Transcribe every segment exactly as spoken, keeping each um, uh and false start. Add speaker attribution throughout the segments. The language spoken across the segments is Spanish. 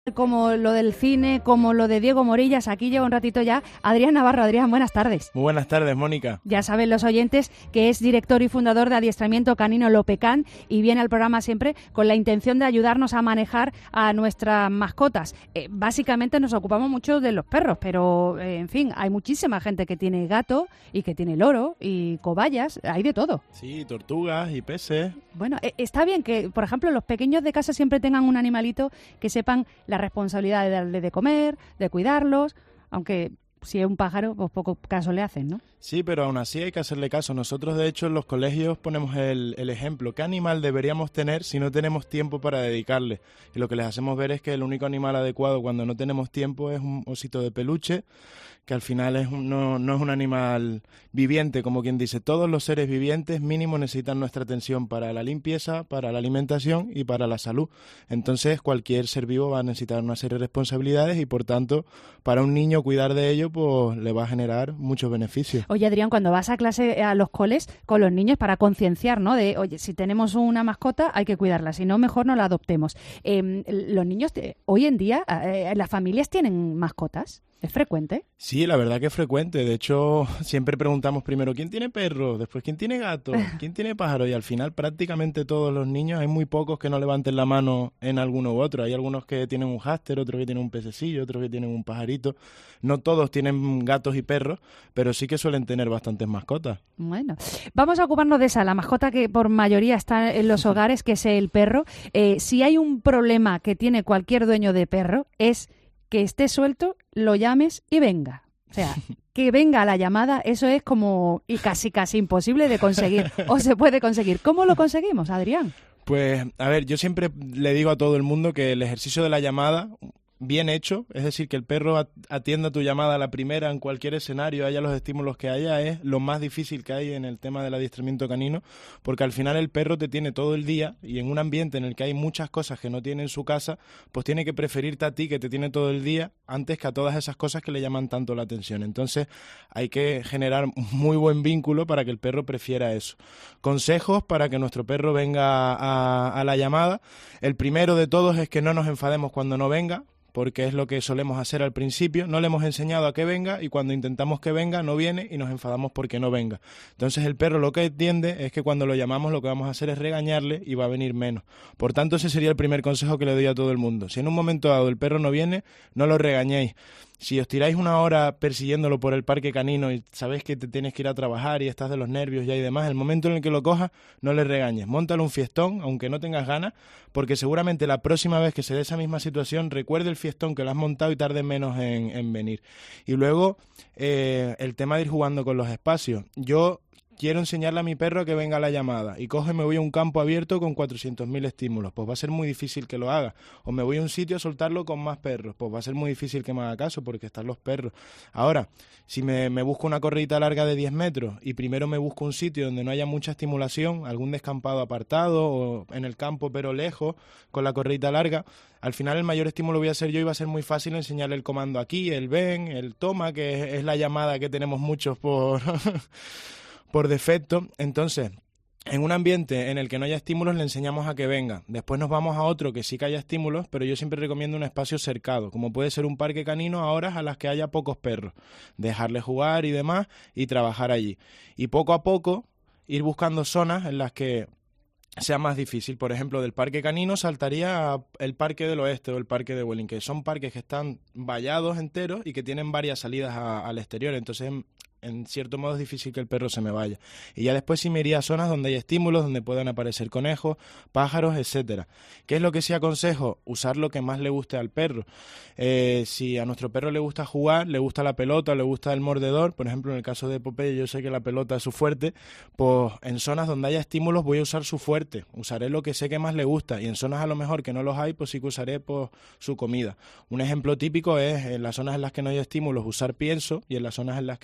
Speaker 1: como lo del cine, como lo de Diego Morillas. Aquí lleva un ratito ya Adrián Navarro. Adrián, buenas tardes.
Speaker 2: Muy buenas tardes, Mónica.
Speaker 1: Ya saben los oyentes que es director y fundador de Adiestramiento Canino Lopecan y viene al programa siempre con la intención de ayudarnos a manejar a nuestras mascotas. Eh, básicamente nos ocupamos mucho de los perros, pero eh, en fin, hay muchísima gente que tiene gato y que tiene loro y cobayas, hay de todo.
Speaker 2: Sí, tortugas y peces.
Speaker 1: Bueno, eh, está bien que, por ejemplo, los pequeños de casa siempre tengan un animalito, que sepan la responsabilidad de darle de comer, de cuidarlos, aunque si es un pájaro, pues poco caso le hacen, ¿no?
Speaker 2: Sí, pero aún así hay que hacerle caso. Nosotros, de hecho, en los colegios ponemos el, el ejemplo. ¿Qué animal deberíamos tener si no tenemos tiempo para dedicarle? Y lo que les hacemos ver es que el único animal adecuado cuando no tenemos tiempo es un osito de peluche, que al final es un, no, no es un animal viviente, como quien dice. Todos los seres vivientes mínimo necesitan nuestra atención para la limpieza, para la alimentación y para la salud. Entonces, cualquier ser vivo va a necesitar una serie de responsabilidades y, por tanto, para un niño cuidar de ello, pues le va a generar muchos beneficios.
Speaker 1: Oye, Adrián, cuando vas a clase a los coles con los niños para concienciar, ¿no? De, oye, si tenemos una mascota hay que cuidarla, si no, mejor no la adoptemos. Eh, los niños, eh, hoy en día, eh, ¿las familias tienen mascotas? ¿Es frecuente?
Speaker 2: Sí, la verdad que es frecuente. De hecho, siempre preguntamos primero quién tiene perro, después quién tiene gato, quién tiene pájaro, y al final prácticamente todos los niños, hay muy pocos que no levanten la mano en alguno u otro. Hay algunos que tienen un hámster, otros que tienen un pececillo, otros que tienen un pajarito. No todos tienen gatos y perros, pero sí que suelen tener bastantes mascotas.
Speaker 1: Bueno, vamos a ocuparnos de esa, la mascota que por mayoría está en los hogares, que es el perro. Eh, si hay un problema que tiene cualquier dueño de perro, es que esté suelto, lo llames y venga. O sea, que venga a la llamada, eso es como y casi casi imposible de conseguir. O se puede conseguir. ¿Cómo lo conseguimos, Adrián?
Speaker 2: Pues, a ver, yo siempre le digo a todo el mundo que el ejercicio de la llamada, bien hecho, es decir, que el perro atienda tu llamada a la primera en cualquier escenario, haya los estímulos que haya, es lo más difícil que hay en el tema del adiestramiento canino, porque al final el perro te tiene todo el día y en un ambiente en el que hay muchas cosas que no tiene en su casa, pues tiene que preferirte a ti, que te tiene todo el día, antes que a todas esas cosas que le llaman tanto la atención. Entonces hay que generar un muy buen vínculo para que el perro prefiera eso. Consejos para que nuestro perro venga a, a la llamada. El primero de todos es que no nos enfademos cuando no venga, porque es lo que solemos hacer al principio. No le hemos enseñado a que venga y cuando intentamos que venga no viene y nos enfadamos porque no venga. Entonces el perro lo que entiende es que cuando lo llamamos lo que vamos a hacer es regañarle y va a venir menos. Por tanto, ese sería el primer consejo que le doy a todo el mundo. Si en un momento dado el perro no viene, no lo regañéis. Si os tiráis una hora persiguiéndolo por el parque canino y sabéis que te tienes que ir a trabajar y estás de los nervios ya y demás, el momento en el que lo cojas, no le regañes. Móntale un fiestón, aunque no tengas ganas, porque seguramente la próxima vez que se dé esa misma situación, recuerde el fiestón que lo has montado y tarde menos en, en venir. Y luego, eh, el tema de ir jugando con los espacios. Yo quiero enseñarle a mi perro que venga a la llamada y cojo y me voy a un campo abierto con cuatrocientos mil estímulos, pues va a ser muy difícil que lo haga. O me voy a un sitio a soltarlo con más perros, pues va a ser muy difícil que me haga caso porque están los perros. Ahora, si me, me busco una corridita larga de diez metros y primero me busco un sitio donde no haya mucha estimulación, algún descampado apartado o en el campo pero lejos, con la corridita larga, al final el mayor estímulo voy a ser yo y va a ser muy fácil enseñarle el comando aquí, el ven, el toma, que es, es la llamada que tenemos muchos por... por defecto. Entonces, en un ambiente en el que no haya estímulos le enseñamos a que venga. Después nos vamos a otro que sí que haya estímulos, pero yo siempre recomiendo un espacio cercado, como puede ser un parque canino a horas a las que haya pocos perros. Dejarle jugar y demás y trabajar allí. Y poco a poco ir buscando zonas en las que sea más difícil. Por ejemplo, del parque canino saltaría el parque del oeste o el parque de Welling, que son parques que están vallados enteros y que tienen varias salidas a, al exterior. Entonces, en cierto modo es difícil que el perro se me vaya. Y ya después sí me iría a zonas donde hay estímulos, donde puedan aparecer conejos, pájaros, etcétera. ¿Qué es lo que sí aconsejo? Usar lo que más le guste al perro. Eh, si a nuestro perro le gusta jugar, le gusta la pelota, le gusta el mordedor, por ejemplo en el caso de Popeye yo sé que la pelota es su fuerte, pues en zonas donde haya estímulos voy a usar su fuerte, usaré lo que sé que más le gusta, y en zonas a lo mejor que no los hay, pues sí que usaré pues, su comida. Un ejemplo típico es en las zonas en las que no hay estímulos usar pienso, y en las zonas en las que hay estímulos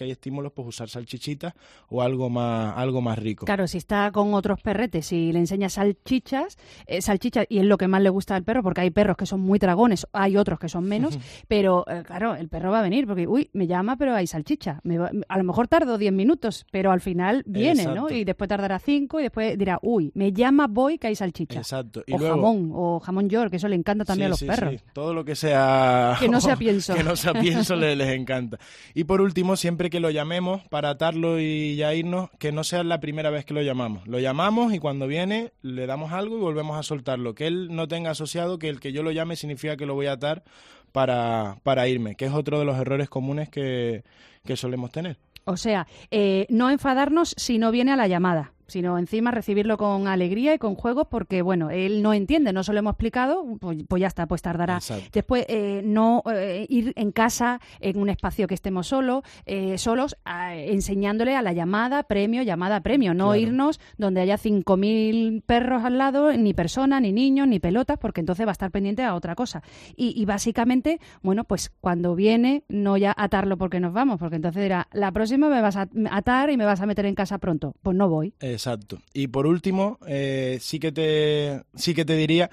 Speaker 2: solos, pues usar salchichitas o algo más, algo más rico.
Speaker 1: Claro, si está con otros perretes y le enseñas salchichas, eh, salchichas, y es lo que más le gusta al perro, porque hay perros que son muy dragones, hay otros que son menos, pero eh, claro, el perro va a venir, porque, uy, me llama, pero hay salchicha. Me va, a lo mejor tardo diez minutos, pero al final viene,
Speaker 2: Exacto.
Speaker 1: ¿no? Y después tardará cinco y después dirá, uy, me llama, voy, que hay salchicha.
Speaker 2: Exacto. Y
Speaker 1: o
Speaker 2: luego,
Speaker 1: jamón, o jamón york, que eso le encanta también
Speaker 2: sí,
Speaker 1: a los
Speaker 2: sí,
Speaker 1: perros.
Speaker 2: Sí. Todo lo que sea...
Speaker 1: Que no sea pienso.
Speaker 2: que no sea pienso les, les encanta. Y por último, siempre que lo llamemos para atarlo y ya irnos, que no sea la primera vez que lo llamamos. Lo llamamos y cuando viene le damos algo y volvemos a soltarlo. Que él no tenga asociado que el que yo lo llame significa que lo voy a atar para, para irme, que es otro de los errores comunes que, que solemos tener.
Speaker 1: O sea, eh, no enfadarnos si no viene a la llamada, sino encima recibirlo con alegría y con juegos, porque, bueno, él no entiende, no se lo hemos explicado, pues, pues ya está, pues tardará.
Speaker 2: Exacto.
Speaker 1: Después, eh, no eh, ir en casa, en un espacio que estemos solo, eh, solos, a, enseñándole a la llamada, premio, llamada, premio, no
Speaker 2: Claro.
Speaker 1: irnos donde haya cinco mil perros al lado, ni personas, ni niños, ni pelotas, porque entonces va a estar pendiente a otra cosa. Y, y básicamente, bueno, pues cuando viene, no ya atarlo porque nos vamos, porque entonces dirá, la próxima me vas a atar y me vas a meter en casa pronto. Pues no voy.
Speaker 2: Exacto. Y por último, eh, sí que te sí que te diría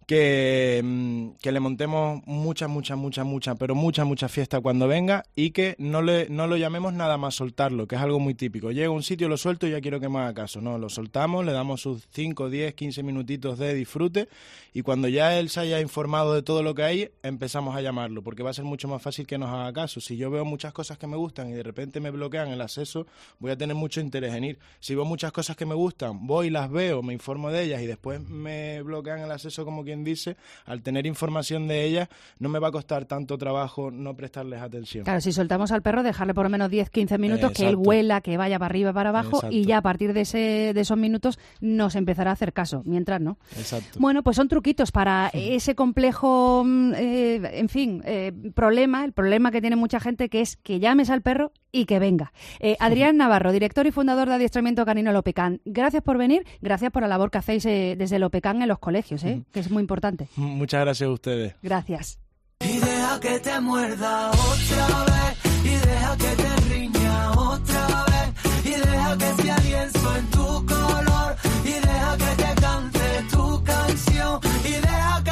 Speaker 2: que, que le montemos mucha, mucha, mucha, mucha, pero mucha, mucha fiesta cuando venga y que no le no lo llamemos nada más soltarlo, que es algo muy típico. Llego a un sitio, lo suelto y ya quiero que me haga caso. No, lo soltamos, le damos sus cinco, diez, quince minutitos de disfrute y cuando ya él se haya informado de todo lo que hay, empezamos a llamarlo, porque va a ser mucho más fácil que nos haga caso. Si yo veo muchas cosas que me gustan y de repente me bloquean el acceso, voy a tener mucho interés en ir. Si veo muchas cosas que me gustan, voy, las veo, me informo de ellas y después me bloquean el acceso, como quien dice, al tener información de ellas, no me va a costar tanto trabajo no prestarles atención.
Speaker 1: Claro, si soltamos al perro, dejarle por lo menos diez, quince minutos,
Speaker 2: Eh,
Speaker 1: que él
Speaker 2: exacto.
Speaker 1: huela, que vaya para arriba, para abajo,
Speaker 2: Exacto.
Speaker 1: y ya a partir de ese de esos minutos nos empezará a hacer caso, mientras no.
Speaker 2: Exacto.
Speaker 1: Bueno, pues son truquitos para ese complejo, mm, eh, en fin, eh, problema, el problema que tiene mucha gente, que es que llames al perro y que venga. Eh, Adrián Navarro, director y fundador de Adiestramiento Canino Lopecán, gracias por venir, gracias por la labor que hacéis eh, desde Lopecán en los colegios, eh, que es muy importante.
Speaker 2: Muchas gracias a ustedes.
Speaker 1: Gracias.
Speaker 3: Y deja que te muerda otra vez.